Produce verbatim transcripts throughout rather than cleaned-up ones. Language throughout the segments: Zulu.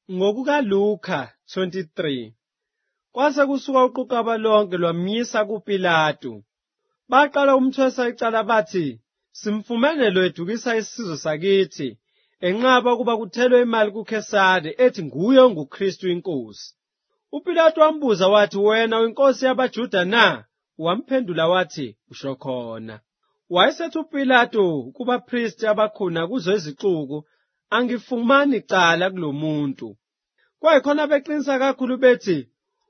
NgokukaLuka twenty-three, kwase kusuka uquqaba lonke lwamyisa kuPilato. Baqala umthwesa icala bathi, simfumene lo edukisa isizwe sakithi, enqaba ukuba kuthelwe imali kuKesari ethi nguye onguKristu inkosi. UPilato wambuza wathi, wena uyinkosi yabaJuda na? Wamphendula wathi, usho khona. Wayesethi uPilato kubapristi abakhona kuzo izixuku, angifumani icala kulo muntu. Kwayikhona beqinisa kakhulu bethi,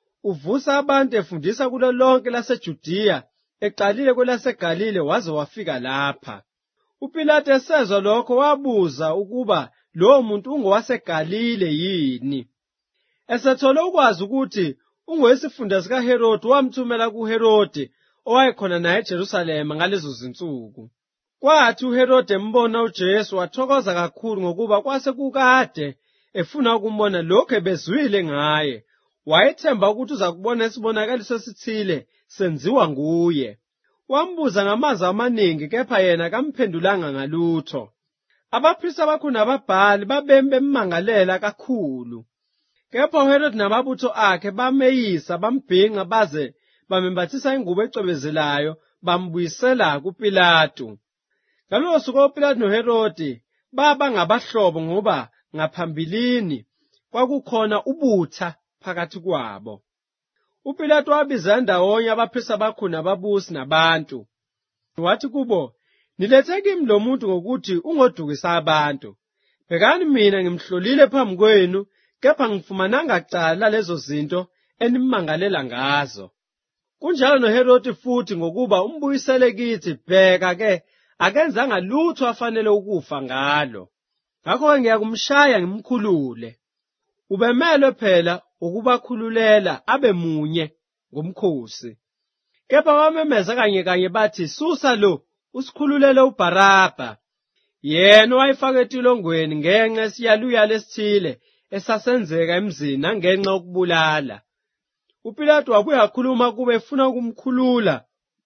uvusa abantu efundisa kulo lonke laseJudiya, eqalile kwelaseGalile waze wafika lapha. UPilato esezwa lokho wabuza ukuba lowo muntu ungowaseGalile yini. Esethola ukwazi ukuthi ungowesifunda sikaHerodi, wamthumela kuHerodi owayekhona naye eJerusalema ngalezo zinsuku. Kwathi uHerodi embona uJesu wathokoza kakhulu ngokuba kwase kukade efuna ukumbona lokho ebezwile ngaye. Wayethemba ukuthi uza kubona isibonakaliso esithile senziwa nguye. Wambuza ngamazwi amaningi kepha yena kamphendulanga ngalutho. Abaphristi abakhulu nababhali babemi bemmangalela kakhulu. Kepha uHerodi namabutho akhe bameyisa bambhinqa baze bamembathisa ingubo ecwebezelayo bambuyisela kuPilato. Ngalolo suku uPilato noHerodi baba ngabahlobo ngoba ngaphambilini kwakukhona ubutha phakathi kwabo. UPilato wabiza ndawonye abaphristi abakhulu nababusi nabantu. Wathi kubo, nilethe kimi lo muntu ngokuthi ungodukisa abantu. Bhekani mina ngimhlolile phambi kwenu, kepha ngifumananga cala lezo zinto enimmangalela ngazo. Kunjalo noHerodi futhi ngokuba umbuyisele kithi, bheka ke akenzanga lutho afanele ukufa ngalo. Ngakho-ke ngiyakumshaya ngimkhulule. Ubemelwe phela ukubakhululela abe munye ngomkhosi. Kepha bamemeza kanye kanye bathi, susa lo, usikhululele uBarabha. Yena owayefakwe entolongweni ngenxa yesiyaluyalu esithile esasenzeka emzini nangenxa yokubulala. UPilato wabuye wakhuluma kube efuna ukumkhulula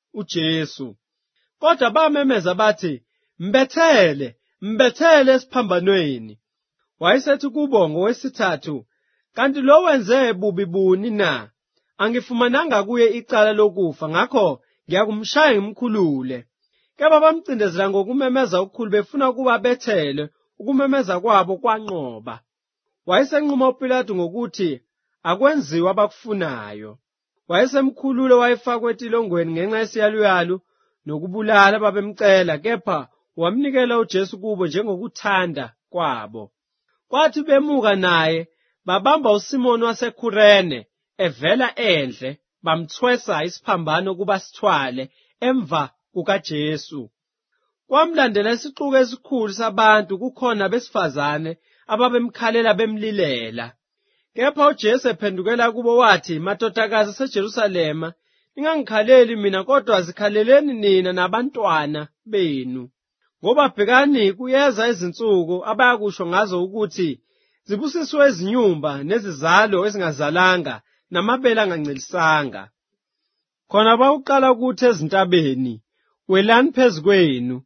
uJesu. Kodwa bamemeza bathi, mbethele, mbethele esiphambanweni. Wayesethi kubo ngowesithathu, kanti lo wenze bubi buni na? Angifumananga kuye icala lokufa, ngakho ngiyakumshaya ngimkhulule. Kepha bamcindezela ngokumemeza okukhulu befuna ukuba bethele, ukumemeza kwabo kwanqoba. Wayesenquma uPilato ngokuthi akwenziwe abakufunayo. Wayesemkhulule wayefakwe entolongweni ngenxa yesiyaluyalu nokubulala babemcela, kepha wamnikela uJesu kubo njengokuthanda kwabo. Kwathi bemuka naye, babamba uSimoni waseKhurene evela endle, bamthwesa isiphambano kuba sithwale emva kukaJesu. Kwamlandela isixuku esikhulu sabantu, kukhona besifazane ababemkhalela bemlilela. Kepha uJesu ephendukela kubo wathi, madodakazi aseJerusalema, ningangikhaleli mina kodwa zikhaleleni nina nabantwana benu. Ngoba bhekani kuyeza izinsuku abayakusho ngazo ukuthi zibusiswe izinyumba nezizalo ezingazalanga namabele angancelisanga. Khona bawuqala ukuthi ezintabeni, welani phezu kwenu,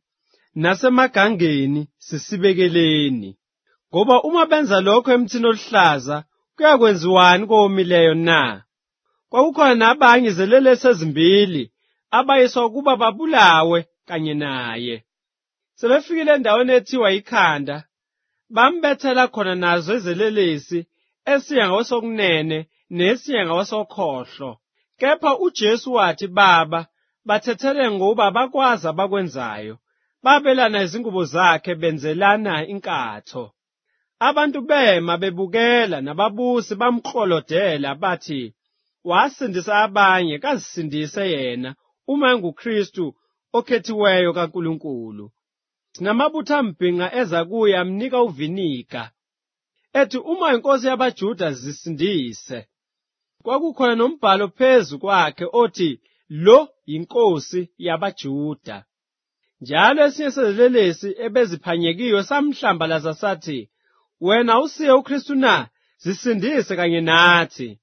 nasemagangeni sisibekeleni. Ngoba uma benza lokho emthini oluhlaza, kuyakwenziwani kowomileyo na? Kwakukhona nabanye izelelesi ezimbili abayiswa ukuba babulawe kanye naye. Sebefikile endaweni ethiwa yikhanda, bambethela khona nazo izelelesi, esiya ngawesokunene nesiya ngawesokhohlo. Kepha uJesu wathi, Baba, bathethelele ngoba bakwazi abakwenzayo. Babelana izingubo zakhe benzelana inkatho. Abantu bema bebukela nababusi bamklolodela bathi, wasindisa abanye kazisindise yena uma enguKristu okhethiweyo kaNkulunkulu. Namabutho ambhinqa eza kuye amnika uvinika, ethi uma inkosi yabaJuda zisindise. Kwakukhona nombhalo phezu kwakhe othi, lo yinkosi yabaJuda. Njalo esinye sezelelesi ebeziphanyekiwe samhlambalaza sathi, wena usiye uKristu na? Zisindise kanye nathi.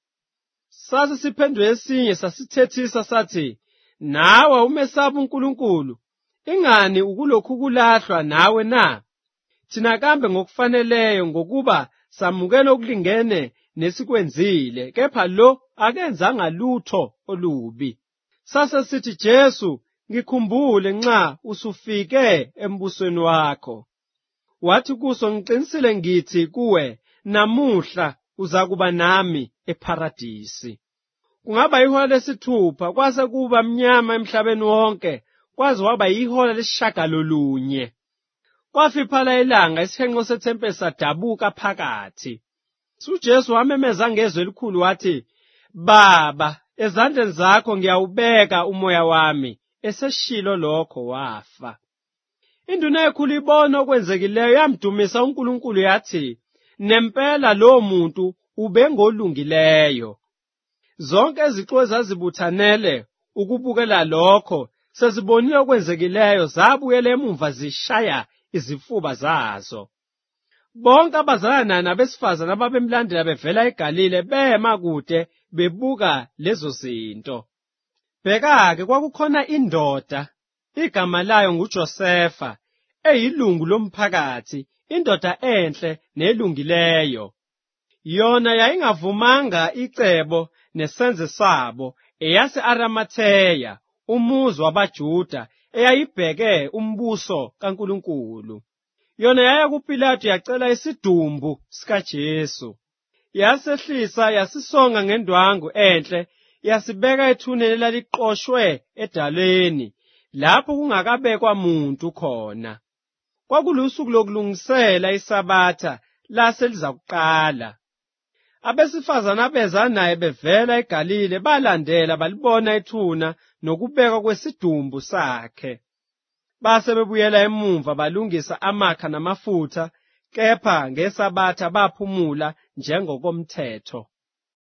Sase siphendule esinye sasithethisa sathi, nawe umesaba uNkulunkulu, ingani ukulokhu kulahlwa nawe na? Thina kambe ngokufaneleyo ngokuba samukela okulingene nesikwenzile, kepha lo akenzanga lutho olubi. Sase sithi, Jesu, ngikhumbule nxa usufike embusweni wakho. Wathi kuso, ngiqinisile ngithi kuwe, namuhla uzakuba nami eparadisi. Kungaba ihola lesithupha, kwase kuba mnyama emhlabeni wonke, kwaze waba ihola lesishagalolunye. Kwafiphala ilanga, isihenqo sethempeli sadabuka phakathi. UJesu wamemeza ngezwi elikhulu wathi, Baba, ezandleni zakho ngiyawubeka umoya wami. Eseshilo lokho wafa. Induna ekhulu ibona okwenzekileyo yamdumisa uNkulunkulu yathi, nempela lo muntu ubengolungileyo. Zonke izixuku ezazibuthanele ukubukela lokho sezibonile okwenzekileyo zabuyela emuva zishaya izifuba zazo. Bonke abazalwana nabesifazane ababemlandela bevela eGalile bema kude bebuka lezo zinto. Bheka-ke, kwakukhona indoda, igama layo nguJosefa, eyilungu lomphakathi, indoda enhle nelungileyo. Yona yayingavumanga icebo nesenzo sabo, eyase-Arimatheya, umuzi wabaJuda, eyayibheke umbuso kaNkulunkulu. Yona yaya kuPilato yacela isidumbu sikaJesu. Yasehlisa yasisonga ngendwangu enhle, yasibeka ethuneni elaliqoshwe edaleni, lapho kungakabekwa muntu khona. Kwakulusuku lokulungisela isabatha lase liza kuqala. Abesifazane abeza naye bevela eGalile balandela balibona ithuna nokubekwa kwesidumbu sakhe. Base bebuyela emumva balungisa amakha namafutha, kepha ngesabatha baphumula njengokomthetho.